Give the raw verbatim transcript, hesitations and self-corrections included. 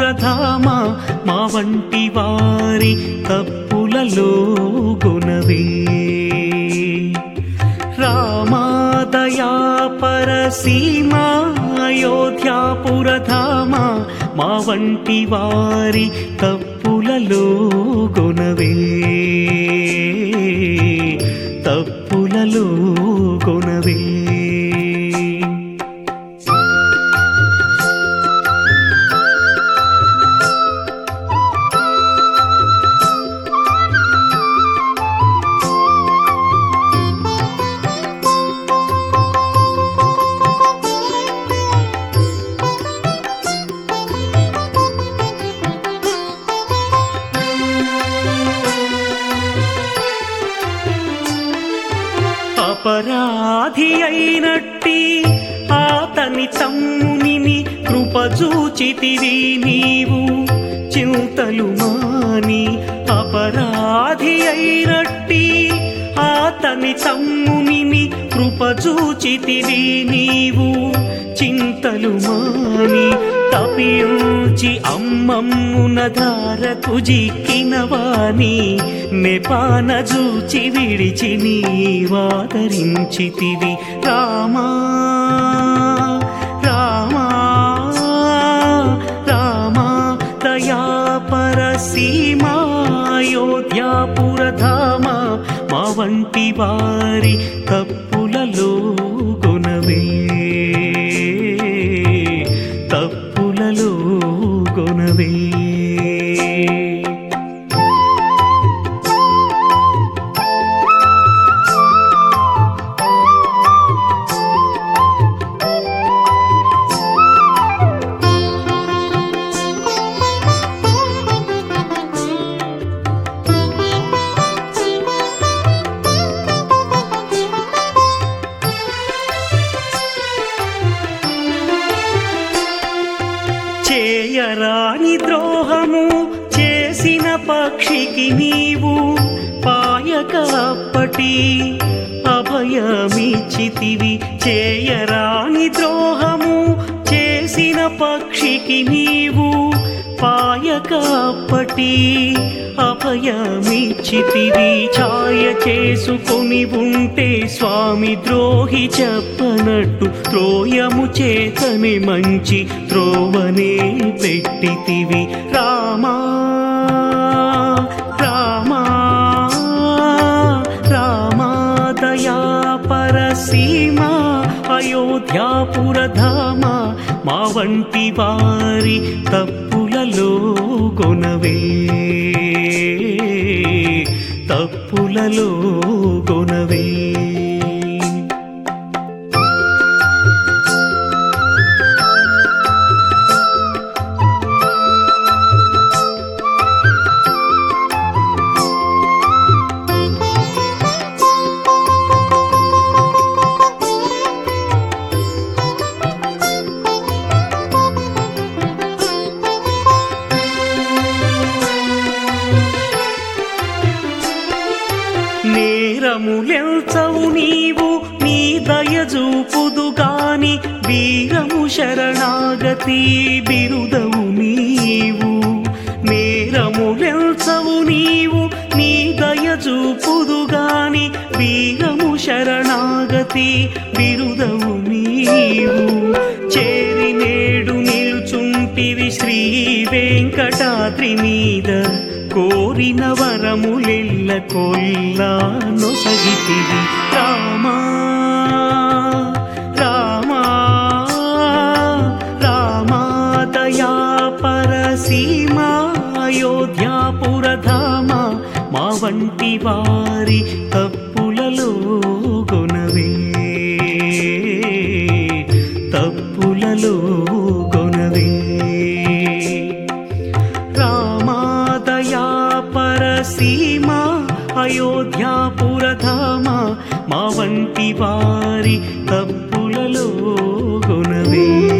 అయోధ్యాపురధామ మా వంటి వారి తప్పులలో గుణవే. రామాదయా పరసీమ అయోధ్యాపురధామ మా వంటి వారి తప్పులలో గుణవే, తప్పులలో గుణవే. అపరాధి అయినట్టి ఆతని తమ్మునిని కృపజూచితివి నీవు చింతలు మాని. అపరాధి అయినట్టి ఆతని తమ్మునిని కృపజూచితివి నీవు చింతలు మాని. తపించి అమ్మమ్మున ధారకు జిక్కినవాని నెపాన జూచి విడిచి నీవాదరించితివి. రామా రామా రామా దయా పరసీమా అయోధ్యాపురధామ మా వంటి వారి తప్పులలో గుణవే, తప్పులలో గుణవే. చేయరాని ద్రోహము చేసిన పక్షికి నీవు పాయక అప్పటి అభయమిచ్చితివి. చేయరాని ద్రోహము చేసిన పక్షికి నీవు పాయక అప్పటి అభయమిచ్చితివి. ఛాయ చేసుకొని ఉంటే స్వామి ద్రోహి చెప్పనట్టు త్రోయము చేతని మంచి త్రోవనే పెట్టితివి. రామా రామా రామా దయా పరసీమ అయోధ్యాపురధామ మా వంటి వారి తప్పులలో గుణవే, తప్పులలో గుణవే. నేరములెల్చవు నీవు నీ దయజూపుదు గాని వీరము శరణాగతి బిరుదవు నీవు. నేరములెల్చవు నీవు నీ దయజూపుదు గాని వీరము శరణాగతి బిరుదవు నీవు. చేరి నేడు నిలుచుంటివి శ్రీ వెంకటాద్రి మీద కోరిన వరములెల్ల కొల్లా నొసగితివి. రామా రామా రామా దయా పరసీమ అయోధ్యాపురధామ మా వంటి వారి తప్పులలో గుణవే, తప్పులలో గుణవే. రామాదయా పరసీమ అయోధ్యాపురధామ మా వంటి వారి తప్పులలో గుణవే.